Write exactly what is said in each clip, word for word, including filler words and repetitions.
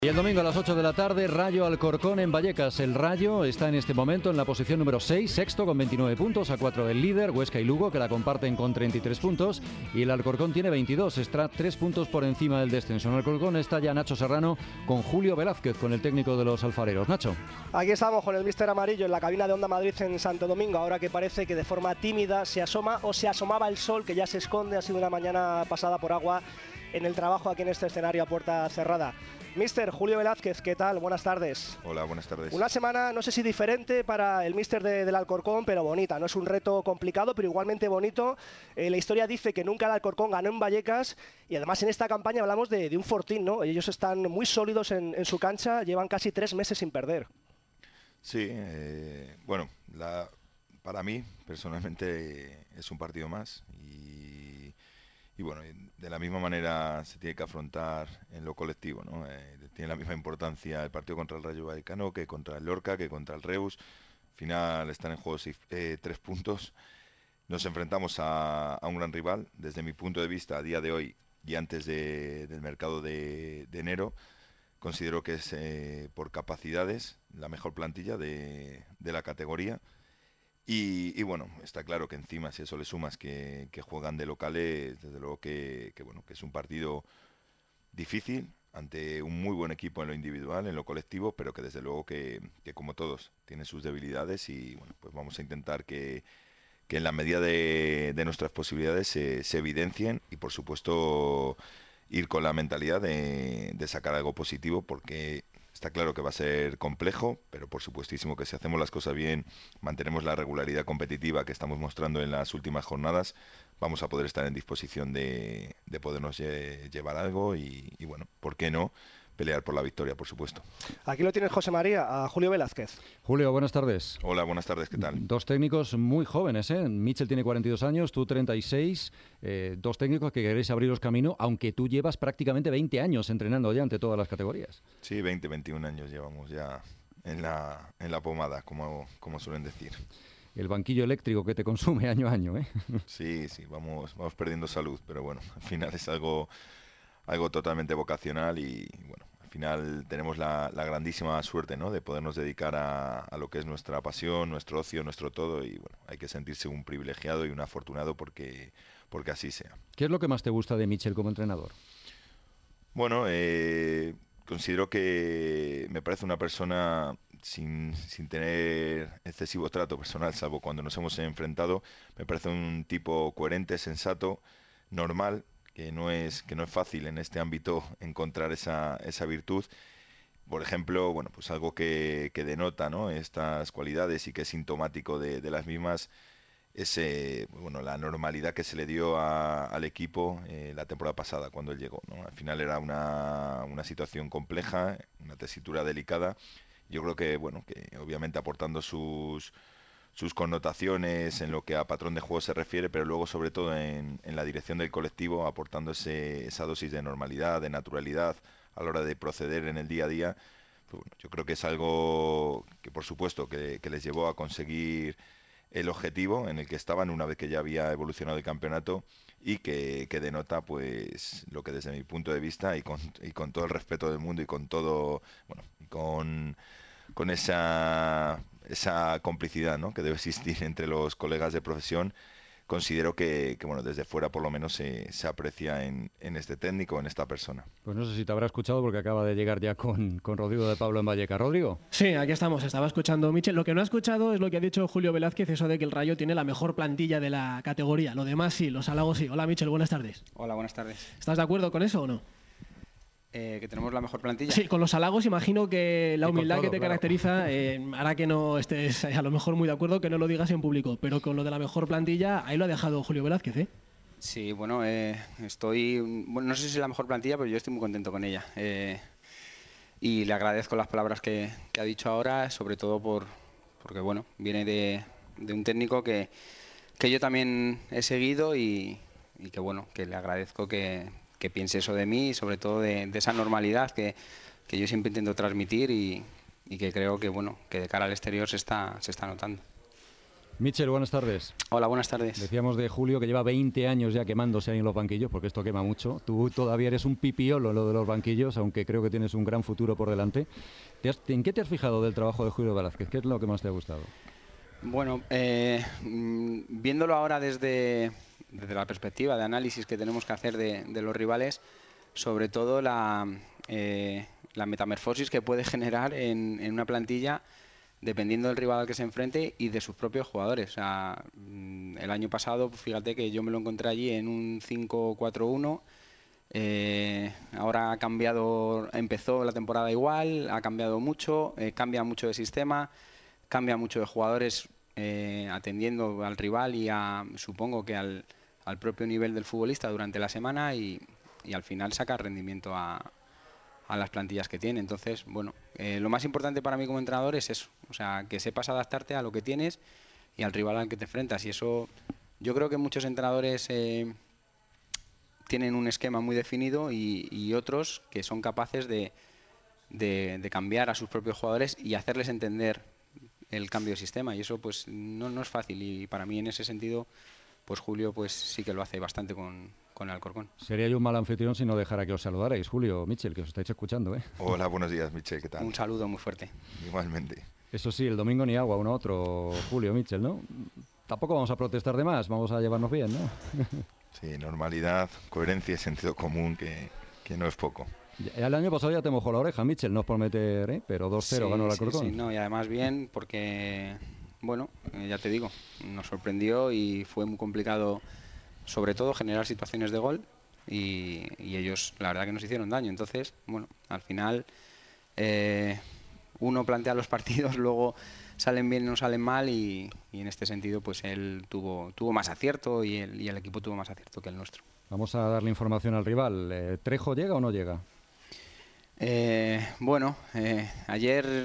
Y el domingo a las ocho de la tarde, Rayo Alcorcón en Vallecas. El Rayo está en este momento en la posición número seis, sexto con veintinueve puntos, a cuatro del líder, Huesca y Lugo, que la comparten con treinta y tres puntos. Y el Alcorcón tiene veintidós, está tres puntos por encima del descenso. En el Alcorcón está ya Nacho Serrano con Julio Velázquez, con el técnico de los alfareros. Nacho. Aquí estamos con el míster amarillo en la cabina de Onda Madrid en Santo Domingo, ahora que parece que de forma tímida se asoma o se asomaba el sol, que ya se esconde. Ha sido una mañana pasada por agua en el trabajo aquí en este escenario a puerta cerrada. Míster Julio Velázquez, ¿qué tal? Buenas tardes. Hola, buenas tardes. Una semana, no sé si diferente para el míster de, del Alcorcón, pero bonita. No es un reto complicado, pero igualmente bonito. Eh, la historia dice que nunca el Alcorcón ganó en Vallecas y además en esta campaña hablamos de, de un fortín, ¿no? Ellos están muy sólidos en, en su cancha, llevan casi tres meses sin perder. Sí, eh, bueno, la, para mí personalmente es un partido más y... Y bueno, de la misma manera se tiene que afrontar en lo colectivo, ¿no? Eh, tiene la misma importancia el partido contra el Rayo Vallecano que contra el Lorca, que contra el Reus. Al final están en juego seis, eh, tres puntos. Nos enfrentamos a, a un gran rival. Desde mi punto de vista, a día de hoy y antes de, del mercado de, de enero, considero que es eh, por capacidades la mejor plantilla de, de la categoría. Y, y bueno, está claro que encima, si eso le sumas que, que juegan de locales, desde luego que, que, bueno, que es un partido difícil ante un muy buen equipo en lo individual, en lo colectivo, pero que desde luego que, que como todos, tiene sus debilidades y bueno, pues vamos a intentar que, que en la medida de, de nuestras posibilidades se, se evidencien y por supuesto ir con la mentalidad de, de sacar algo positivo, porque está claro que va a ser complejo, pero por supuestísimo que si hacemos las cosas bien, mantenemos la regularidad competitiva que estamos mostrando en las últimas jornadas, vamos a poder estar en disposición de, de podernos lle llevar algo y, y bueno, ¿por qué no? Pelear por la victoria, por supuesto. Aquí lo tienes, José María, a Julio Velázquez. Julio, buenas tardes. Hola, buenas tardes, ¿qué tal? Dos técnicos muy jóvenes, ¿eh? Mitchell tiene cuarenta y dos años, tú treinta y seis, eh, dos técnicos que queréis abriros camino, aunque tú llevas prácticamente veinte años entrenando ya ante todas las categorías. Sí, veinte, veintiún años llevamos ya en la, en la pomada, como, como suelen decir. El banquillo eléctrico que te consume año a año, ¿eh? Sí, sí, vamos, vamos perdiendo salud, pero bueno, al final es algo, algo totalmente vocacional y bueno, al final tenemos la, la grandísima suerte, ¿no?, de podernos dedicar a, a lo que es nuestra pasión, nuestro ocio, nuestro todo y bueno, hay que sentirse un privilegiado y un afortunado porque, porque así sea. ¿Qué es lo que más te gusta de Mitchell como entrenador? Bueno, eh, considero que me parece una persona sin, sin tener excesivo trato personal, salvo cuando nos hemos enfrentado. Me parece un tipo coherente, sensato, normal, que no es, que no es fácil en este ámbito encontrar esa, esa virtud. Por ejemplo, bueno, pues algo que, que denota, ¿no?, estas cualidades y que es sintomático de, de las mismas es eh, bueno, la normalidad que se le dio a, al equipo eh, la temporada pasada cuando él llegó, ¿no? Al final era una, una situación compleja, una tesitura delicada. Yo creo que, bueno, que obviamente aportando sus, sus connotaciones en lo que a patrón de juego se refiere, pero luego sobre todo en, en la dirección del colectivo, aportando ese, esa dosis de normalidad, de naturalidad a la hora de proceder en el día a día. Pues bueno, yo creo que es algo que por supuesto que, que les llevó a conseguir el objetivo en el que estaban una vez que ya había evolucionado el campeonato y que, que denota pues lo que desde mi punto de vista y con, y con todo el respeto del mundo y con todo, bueno, con, con esa, esa complicidad, ¿no?, que debe existir entre los colegas de profesión, considero que, que bueno, desde fuera por lo menos se, se aprecia en, en este técnico, en esta persona. Pues no sé si te habrá escuchado porque acaba de llegar ya con, con Rodrigo de Pablo en Vallecas. ¿Rodrigo? Sí, aquí estamos, estaba escuchando Mitchell. Lo que no ha escuchado es lo que ha dicho Julio Velázquez, eso de que el Rayo tiene la mejor plantilla de la categoría. Lo demás sí, los halagos sí. Hola Mitchell, buenas tardes. Hola, buenas tardes. ¿Estás de acuerdo con eso o no? Eh, ¿Que tenemos la mejor plantilla? Sí, con los halagos imagino que la humildad todo, que te claro. caracteriza eh, hará que no estés a lo mejor muy de acuerdo, que no lo digas en público, pero con lo de la mejor plantilla, ahí lo ha dejado Julio Velázquez, ¿eh? Sí, bueno, eh, estoy, bueno, no sé si es la mejor plantilla, pero yo estoy muy contento con ella. Eh, y le agradezco las palabras que, que ha dicho ahora, sobre todo por porque bueno, viene de, de un técnico que, que yo también he seguido y, y que bueno, que le agradezco que... que piense eso de mí y sobre todo de, de esa normalidad que, que yo siempre intento transmitir y, y que creo que bueno, que de cara al exterior se está, se está notando. Michel, buenas tardes. Hola, buenas tardes. Decíamos de Julio que lleva veinte años ya quemándose ahí en los banquillos, porque esto quema mucho. Tú todavía eres un pipiolo en lo de los banquillos, aunque creo que tienes un gran futuro por delante. ¿Te has, ¿En qué te has fijado del trabajo de Julio Velázquez? ¿Qué es lo que más te ha gustado? Bueno, eh, viéndolo ahora desde, desde la perspectiva de análisis que tenemos que hacer de, de los rivales, sobre todo la, eh, la metamorfosis que puede generar en, en una plantilla dependiendo del rival al que se enfrente y de sus propios jugadores. O sea, el año pasado, fíjate que yo me lo encontré allí en un cinco cuatro uno, eh, ahora ha cambiado, empezó la temporada igual, ha cambiado mucho, eh, cambia mucho de sistema, cambia mucho de jugadores eh, atendiendo al rival y a, supongo que al, al propio nivel del futbolista durante la semana y, y al final saca rendimiento a a las plantillas que tiene. Entonces, bueno, eh, lo más importante para mí como entrenador es eso, o sea, que sepas adaptarte a lo que tienes y al rival al que te enfrentas. Y eso, yo creo que muchos entrenadores eh, tienen un esquema muy definido y, y otros que son capaces de, de, de cambiar a sus propios jugadores y hacerles entender el cambio de sistema. Y eso, pues, no, no es fácil. Y para mí, en ese sentido, pues Julio, pues sí que lo hace bastante con, con el Alcorcón. Sería yo un mal anfitrión si no dejara que os saludarais. Julio, Michel, que os estáis escuchando, ¿eh? Hola, buenos días, Michel, ¿qué tal? Un saludo muy fuerte. Igualmente. Eso sí, el domingo ni agua, uno a otro, Julio, Michel, ¿no? Tampoco vamos a protestar de más, vamos a llevarnos bien, ¿no? Sí, normalidad, coherencia y sentido común, que, que no es poco. El año pasado ya te mojó la oreja, Michel, no es por meter, ¿eh? Pero dos cero sí, ganó el sí, Alcorcón. Sí, no, y además bien, porque, bueno, eh, ya te digo, nos sorprendió y fue muy complicado, sobre todo, generar situaciones de gol. Y, y ellos la verdad que nos hicieron daño. Entonces, bueno, al final eh, uno plantea los partidos, luego salen bien o no salen mal y, y en este sentido pues él tuvo tuvo más acierto y el, y el equipo tuvo más acierto que el nuestro. Vamos a darle información al rival. Eh, ¿Trejo llega o no llega? Eh, bueno, eh, ayer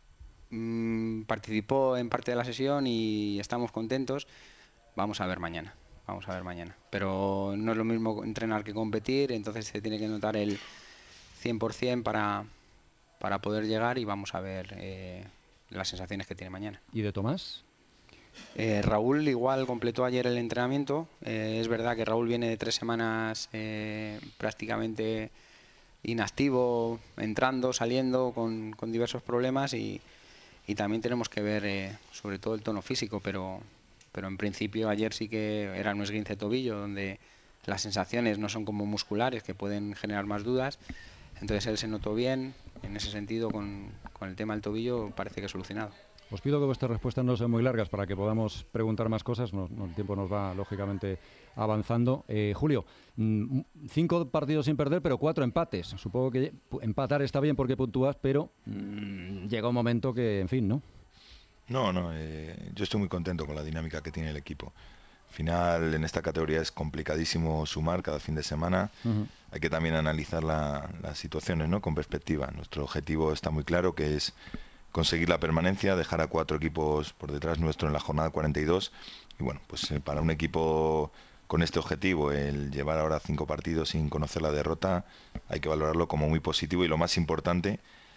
mmm, participó en parte de la sesión y estamos contentos. Vamos a ver mañana. Vamos a ver mañana. Pero no es lo mismo entrenar que competir, entonces se tiene que notar el cien por cien para, para poder llegar y vamos a ver eh, las sensaciones que tiene mañana. ¿Y de Tomás? Eh, Raúl igual completó ayer el entrenamiento. Eh, es verdad que Raúl viene de tres semanas eh, prácticamente inactivo, entrando, saliendo, con, con diversos problemas y, y también tenemos que ver eh, sobre todo el tono físico, pero... pero en principio ayer sí que era un esguince de tobillo donde las sensaciones no son como musculares que pueden generar más dudas, entonces él se notó bien en ese sentido con, con el tema del tobillo, parece que solucionado. Os pido que vuestras respuestas no sean muy largas para que podamos preguntar más cosas, no, no, el tiempo nos va lógicamente avanzando. Eh, Julio, mmm, cinco partidos sin perder pero cuatro empates, supongo que empatar está bien porque puntúas, pero mmm, llega un momento que, en fin, ¿no? No, no, eh, yo estoy muy contento con la dinámica que tiene el equipo. Al final, en esta categoría es complicadísimo sumar cada fin de semana. Uh-huh. Hay que también analizar la, las situaciones, ¿no?, con perspectiva. Nuestro objetivo está muy claro, que es conseguir la permanencia, dejar a cuatro equipos por detrás nuestro en la jornada cuarenta y dos. Y bueno, pues eh, para un equipo con este objetivo, el llevar ahora cinco partidos sin conocer la derrota, hay que valorarlo como muy positivo y lo más importante,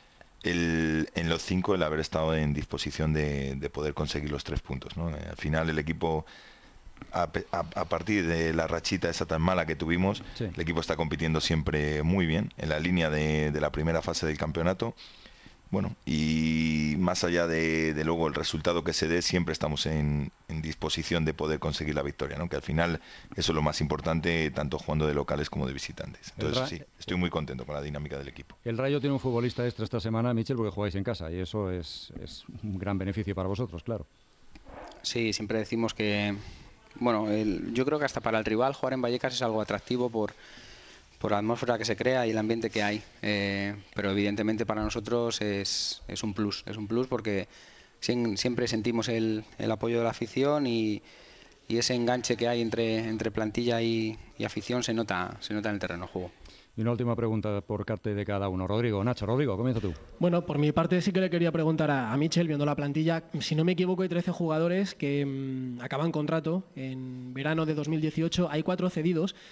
El, en los cinco el haber estado en disposición de, de poder conseguir los tres puntos, ¿no? Al final el equipo, a, a, a partir de la rachita esa tan mala que tuvimos, sí. El equipo está compitiendo siempre muy bien en la línea de, de la primera fase del campeonato. Bueno, y más allá de, de luego el resultado que se dé, siempre estamos en, en disposición de poder conseguir la victoria, ¿no? Que al final eso es lo más importante, tanto jugando de locales como de visitantes. Entonces sí, estoy muy contento con la dinámica del equipo. El Rayo tiene un futbolista extra esta semana, Michel, porque jugáis en casa y eso es, es un gran beneficio para vosotros, claro. Sí, siempre decimos que, bueno, el, yo creo que hasta para el rival jugar en Vallecas es algo atractivo por... por la atmósfera que se crea y el ambiente que hay, eh, pero evidentemente para nosotros es, es un plus, es un plus porque siempre sentimos el, el apoyo de la afición y, y ese enganche que hay entre, entre plantilla y, y afición se nota, se nota en el terreno de juego. Y una última pregunta por parte de cada uno. Rodrigo, Nacho, Rodrigo, comienza tú. Bueno, por mi parte sí que le quería preguntar a, a Michel, viendo la plantilla, si no me equivoco hay trece jugadores que mmm, acaban contrato en verano de dos mil dieciocho, hay cuatro cedidos.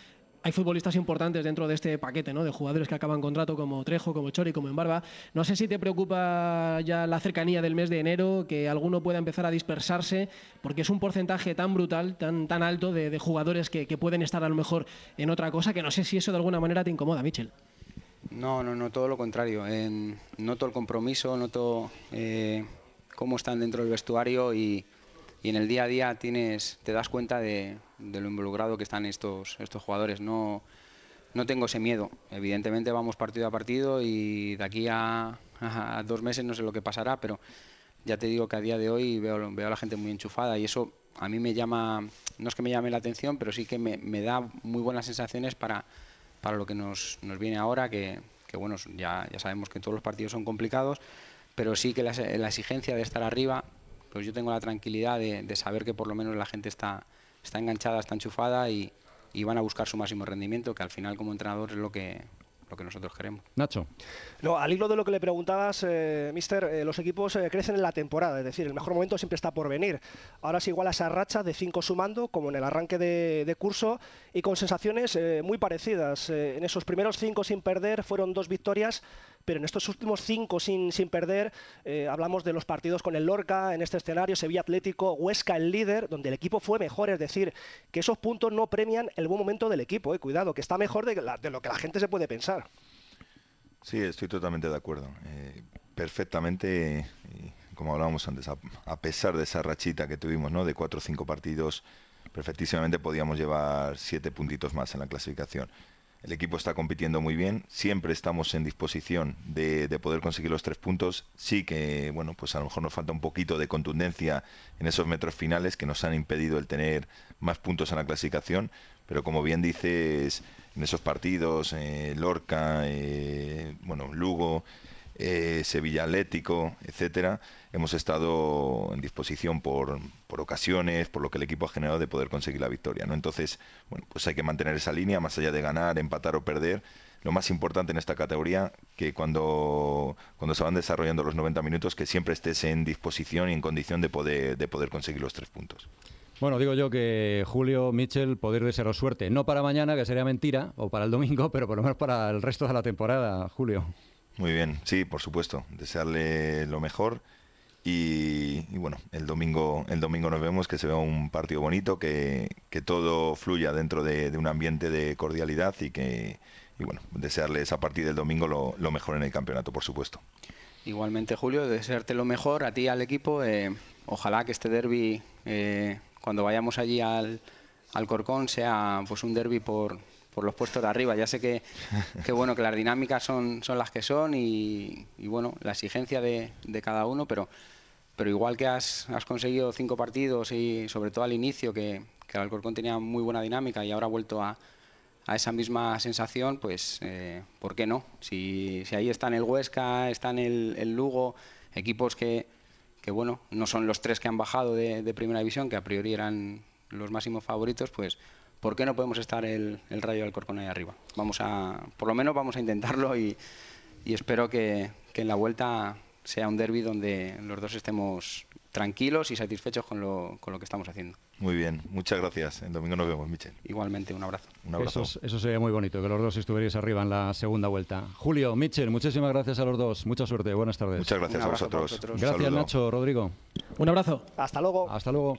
hay futbolistas importantes dentro de este paquete, ¿no? De jugadores que acaban contrato como Trejo, como Chori, como Embarba. No sé si te preocupa ya la cercanía del mes de enero, que alguno pueda empezar a dispersarse, porque es un porcentaje tan brutal, tan, tan alto de, de jugadores que, que pueden estar a lo mejor en otra cosa, que no sé si eso de alguna manera te incomoda, Michel. No, no, no, todo lo contrario. En, noto el compromiso, noto eh, cómo están dentro del vestuario y, y en el día a día tienes, te das cuenta de, de lo involucrado que están estos, estos jugadores. No, no tengo ese miedo. Evidentemente vamos partido a partido y de aquí a, a, a dos meses no sé lo que pasará, pero ya te digo que a día de hoy veo, veo a la gente muy enchufada y eso a mí me llama, no es que me llame la atención, pero sí que me, me da muy buenas sensaciones para, para lo que nos, nos viene ahora, que, que bueno, ya, ya sabemos que todos los partidos son complicados, pero sí que la, la exigencia de estar arriba, pues yo tengo la tranquilidad de, de saber que por lo menos la gente está, está enganchada, está enchufada y, y van a buscar su máximo rendimiento, que al final como entrenador es lo que, lo que nosotros queremos. Nacho. No, al hilo de lo que le preguntabas, eh, mister, eh, los equipos eh, crecen en la temporada, es decir, el mejor momento siempre está por venir. Ahora es igual a esa racha de cinco sumando, como en el arranque de, de curso, y con sensaciones eh, muy parecidas. Eh, en esos primeros cinco sin perder fueron dos victorias, pero en estos últimos cinco sin, sin perder, eh, hablamos de los partidos con el Lorca, en este escenario, Sevilla Atlético, Huesca el líder, donde el equipo fue mejor, es decir, que esos puntos no premian el buen momento del equipo, eh, cuidado, que está mejor de, la, de lo que la gente se puede pensar. Sí, estoy totalmente de acuerdo. Eh, perfectamente, y como hablábamos antes, a, a pesar de esa rachita que tuvimos, ¿no?, de cuatro o cinco partidos, perfectísimamente podíamos llevar siete puntitos más en la clasificación. El equipo está compitiendo muy bien, siempre estamos en disposición de, de poder conseguir los tres puntos. Sí que, bueno, pues a lo mejor nos falta un poquito de contundencia en esos metros finales que nos han impedido el tener más puntos en la clasificación, pero como bien dices, en esos partidos, eh, Lorca, eh, bueno, Lugo, eh, Sevilla Atlético, etcétera, hemos estado en disposición por, por ocasiones, por lo que el equipo ha generado de poder conseguir la victoria, ¿no? Entonces, bueno, pues hay que mantener esa línea, más allá de ganar, empatar o perder. Lo más importante en esta categoría, que cuando, cuando se van desarrollando los noventa minutos, que siempre estés en disposición y en condición de poder, de poder conseguir los tres puntos. Bueno, digo yo que Julio, Michel, poder desearos suerte. No para mañana, que sería mentira, o para el domingo, pero por lo menos para el resto de la temporada, Julio. Muy bien, sí, por supuesto. Desearle lo mejor y, y bueno, el domingo el domingo nos vemos, que se vea un partido bonito, que, que todo fluya dentro de, de un ambiente de cordialidad y que, y bueno, desearles a partir del domingo lo, lo mejor en el campeonato, por supuesto. Igualmente, Julio, desearte lo mejor a ti y al equipo. Eh, ojalá que este derbi, eh, cuando vayamos allí al, al Corcón, sea pues un derbi por... por los puestos de arriba. Ya sé que, que bueno, que las dinámicas son, son las que son y, y bueno, la exigencia de, de cada uno, pero, pero igual que has, has conseguido cinco partidos y sobre todo al inicio, que, que el Alcorcón tenía muy buena dinámica y ahora ha vuelto a, a esa misma sensación, pues eh, ¿por qué no? Si, si ahí están el Huesca, están el, el Lugo, equipos que, que bueno, no son los tres que han bajado de, de Primera División, que a priori eran los máximos favoritos, pues ¿por qué no podemos estar el, el Rayo de Alcorcón ahí arriba? Vamos a, por lo menos vamos a intentarlo y, y espero que, que en la vuelta sea un derbi donde los dos estemos tranquilos y satisfechos con lo, con lo que estamos haciendo. Muy bien, muchas gracias. El domingo nos vemos, Michel. Igualmente, un abrazo. Un abrazo. Eso, eso sería muy bonito, que los dos estuvierais arriba en la segunda vuelta. Julio, Michel, muchísimas gracias a los dos. Mucha suerte, buenas tardes. Muchas gracias a vosotros. Gracias, Nacho, Rodrigo. Un abrazo. Hasta luego. Hasta luego.